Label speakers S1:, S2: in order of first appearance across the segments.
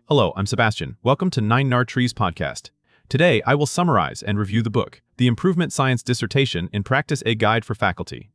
S1: Hello, I'm Sebastian. Welcome to 9 Trees podcast. Today, I will summarize and review the book, The Improvement Science Dissertation in Practice: A Guide for Faculty,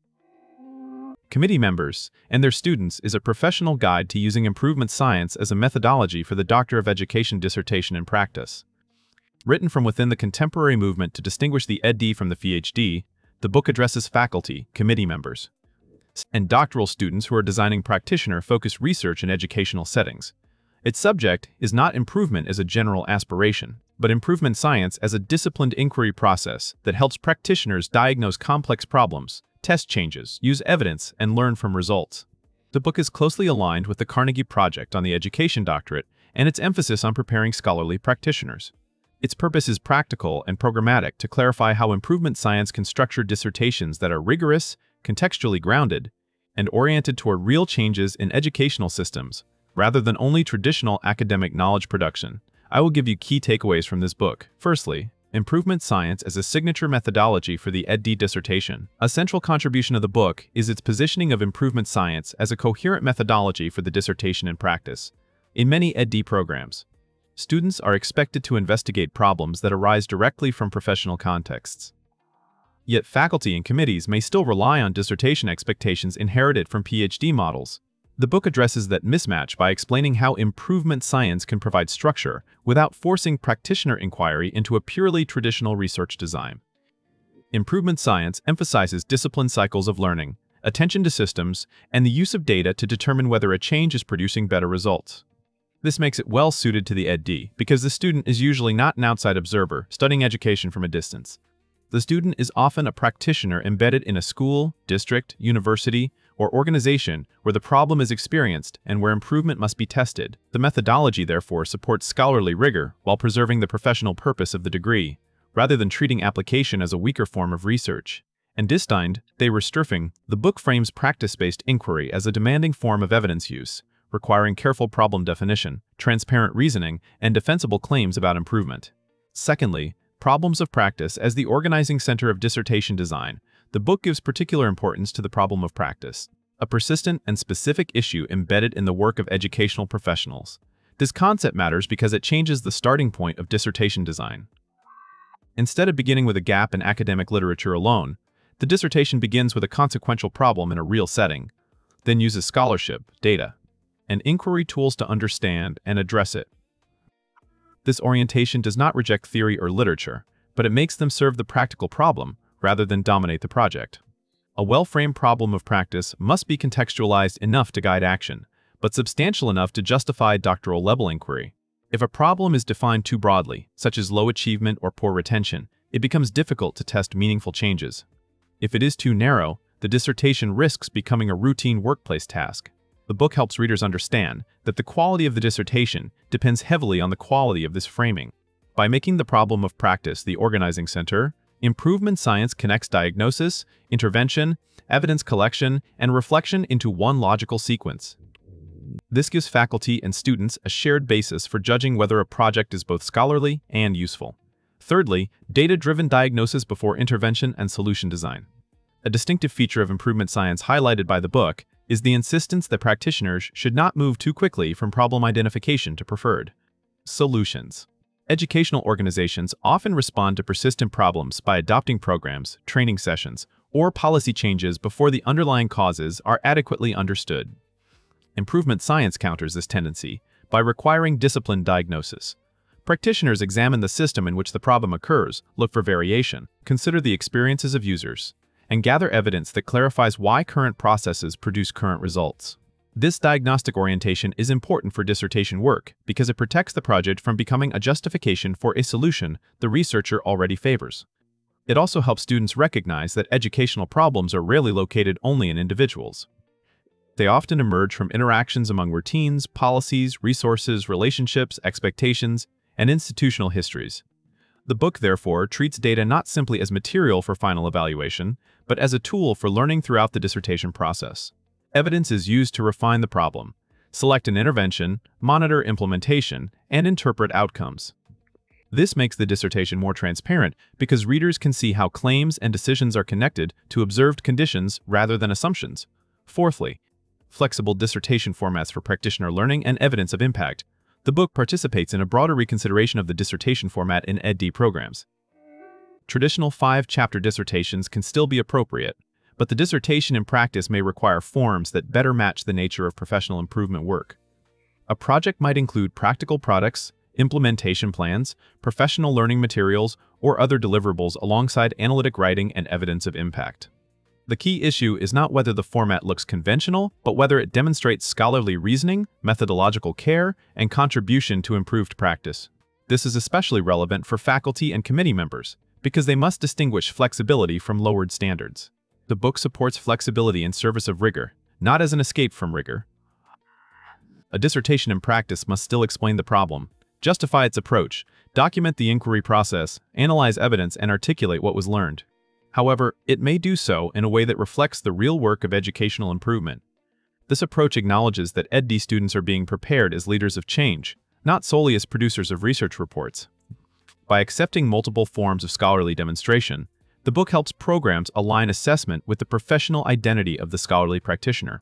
S1: Committee Members, and Their Students is a professional guide to using improvement science as a methodology for the Doctor of Education dissertation in practice. Written from within the contemporary movement to distinguish the EdD from the PhD, the book addresses faculty, committee members, and doctoral students who are designing practitioner-focused research in educational settings. Its subject is not improvement as a general aspiration, but improvement science as a disciplined inquiry process that helps practitioners diagnose complex problems, test changes, use evidence, and learn from results. The book is closely aligned with the Carnegie Project on the Education Doctorate and its emphasis on preparing scholarly practitioners. Its purpose is practical and programmatic to clarify how improvement science can structure dissertations that are rigorous, contextually grounded, and oriented toward real changes in educational systems, rather than only traditional academic knowledge production. I will give you key takeaways from this book. Firstly, improvement science as a signature methodology for the EdD dissertation. A central contribution of the book is its positioning of improvement science as a coherent methodology for the dissertation in practice. In many EdD programs, students are expected to investigate problems that arise directly from professional contexts. Yet faculty and committees may still rely on dissertation expectations inherited from PhD models. The book addresses that mismatch by explaining how improvement science can provide structure without forcing practitioner inquiry into a purely traditional research design. Improvement science emphasizes disciplined cycles of learning, attention to systems, and the use of data to determine whether a change is producing better results. This makes it well suited to the EdD because the student is usually not an outside observer studying education from a distance. The student is often a practitioner embedded in a school, district, university, or organization where the problem is experienced and where improvement must be tested. The methodology, therefore, supports scholarly rigor while preserving the professional purpose of the degree, rather than treating application as a weaker form of research. And destined, they were Sturfing, the book frames practice-based inquiry as a demanding form of evidence use, requiring careful problem definition, transparent reasoning, and defensible claims about improvement. Secondly, problems of practice as the organizing center of dissertation design. The book gives particular importance to the problem of practice, a persistent and specific issue embedded in the work of educational professionals. This concept matters because it changes the starting point of dissertation design. Instead of beginning with a gap in academic literature alone, the dissertation begins with a consequential problem in a real setting, then uses scholarship, data, and inquiry tools to understand and address it. This orientation does not reject theory or literature, but it makes them serve the practical problem rather than dominate the project. A well-framed problem of practice must be contextualized enough to guide action, but substantial enough to justify doctoral-level inquiry. If a problem is defined too broadly, such as low achievement or poor retention, it becomes difficult to test meaningful changes. If it is too narrow, the dissertation risks becoming a routine workplace task. The book helps readers understand that the quality of the dissertation depends heavily on the quality of this framing. By making the problem of practice the organizing center, improvement science connects diagnosis, intervention, evidence collection, and reflection into one logical sequence. This gives faculty and students a shared basis for judging whether a project is both scholarly and useful. Thirdly, data-driven diagnosis before intervention and solution design. A distinctive feature of improvement science highlighted by the book is the insistence that practitioners should not move too quickly from problem identification to preferred solutions. Educational organizations often respond to persistent problems by adopting programs, training sessions, or policy changes before the underlying causes are adequately understood. Improvement science counters this tendency by requiring disciplined diagnosis. Practitioners examine the system in which the problem occurs, look for variation, consider the experiences of users, and gather evidence that clarifies why current processes produce current results. This diagnostic orientation is important for dissertation work because it protects the project from becoming a justification for a solution the researcher already favors. It also helps students recognize that educational problems are rarely located only in individuals. They often emerge from interactions among routines, policies, resources, relationships, expectations, and institutional histories. The book, therefore, treats data not simply as material for final evaluation, but as a tool for learning throughout the dissertation process. Evidence is used to refine the problem, select an intervention, monitor implementation, and interpret outcomes. This makes the dissertation more transparent because readers can see how claims and decisions are connected to observed conditions rather than assumptions. Fourthly, flexible dissertation formats for practitioner learning and evidence of impact. The book participates in a broader reconsideration of the dissertation format in Ed.D. programs. Traditional 5-chapter dissertations can still be appropriate, but the dissertation in practice may require forms that better match the nature of professional improvement work. A project might include practical products, implementation plans, professional learning materials, or other deliverables alongside analytic writing and evidence of impact. The key issue is not whether the format looks conventional, but whether it demonstrates scholarly reasoning, methodological care, and contribution to improved practice. This is especially relevant for faculty and committee members, because they must distinguish flexibility from lowered standards. The book supports flexibility in service of rigor, not as an escape from rigor. A dissertation in practice must still explain the problem, justify its approach, document the inquiry process, analyze evidence, and articulate what was learned. However, it may do so in a way that reflects the real work of educational improvement. This approach acknowledges that Ed.D. students are being prepared as leaders of change, not solely as producers of research reports. By accepting multiple forms of scholarly demonstration, the book helps programs align assessment with the professional identity of the scholarly practitioner.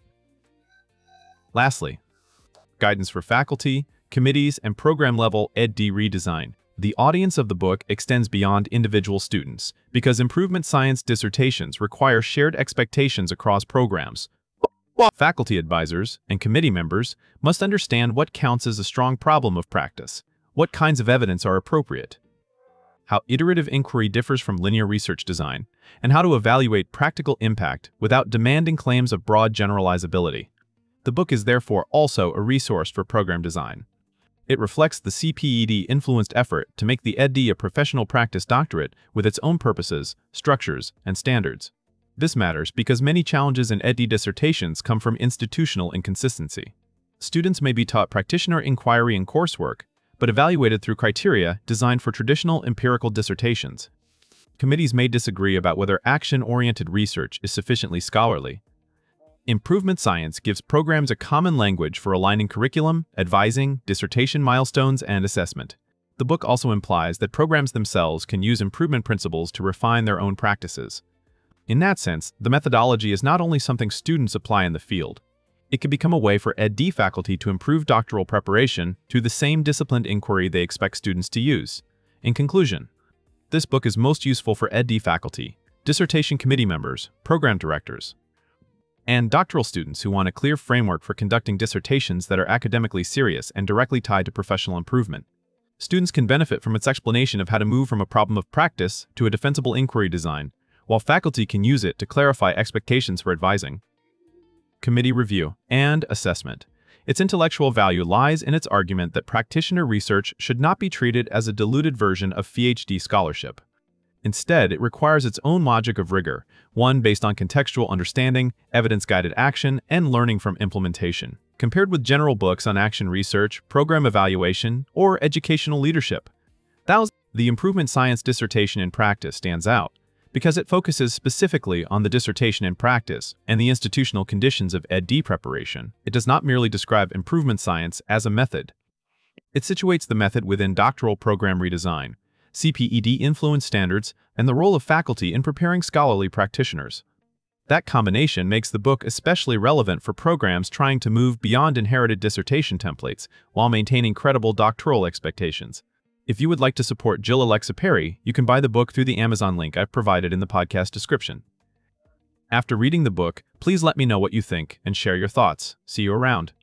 S1: Lastly, guidance for faculty, committees, and program-level Ed.D. redesign. The audience of the book extends beyond individual students because improvement science dissertations require shared expectations across programs. Faculty advisors and committee members must understand what counts as a strong problem of practice, what kinds of evidence are appropriate, how iterative inquiry differs from linear research design, and how to evaluate practical impact without demanding claims of broad generalizability. The book is therefore also a resource for program design. It reflects the CPED-influenced effort to make the Ed.D. a professional practice doctorate with its own purposes, structures, and standards. This matters because many challenges in Ed.D. dissertations come from institutional inconsistency. Students may be taught practitioner inquiry in coursework, but evaluated through criteria designed for traditional empirical dissertations. Committees may disagree about whether action-oriented research is sufficiently scholarly. Improvement science gives programs a common language for aligning curriculum, advising, dissertation milestones, and assessment. The book also implies that programs themselves can use improvement principles to refine their own practices. In that sense, the methodology is not only something students apply in the field. It can become a way for Ed.D. faculty to improve doctoral preparation through the same disciplined inquiry they expect students to use. In conclusion, this book is most useful for Ed.D. faculty, dissertation committee members, program directors, and doctoral students who want a clear framework for conducting dissertations that are academically serious and directly tied to professional improvement. Students can benefit from its explanation of how to move from a problem of practice to a defensible inquiry design, while faculty can use it to clarify expectations for advising. Committee review and assessment. Its intellectual value lies in its argument that practitioner research should not be treated as a diluted version of PhD scholarship. Instead, it requires its own logic of rigor, one based on contextual understanding, evidence-guided action, and learning from implementation, compared with general books on action research, program evaluation, or educational leadership. The improvement science dissertation in practice stands out because it focuses specifically on the dissertation in practice and the institutional conditions of Ed.D. preparation. It does not merely describe improvement science as a method. It situates the method within doctoral program redesign, CPED-influenced standards, and the role of faculty in preparing scholarly practitioners. That combination makes the book especially relevant for programs trying to move beyond inherited dissertation templates while maintaining credible doctoral expectations. If you would like to support Jill Alexa Perry, you can buy the book through the Amazon link I've provided in the podcast description. After reading the book, please let me know what you think and share your thoughts. See you around.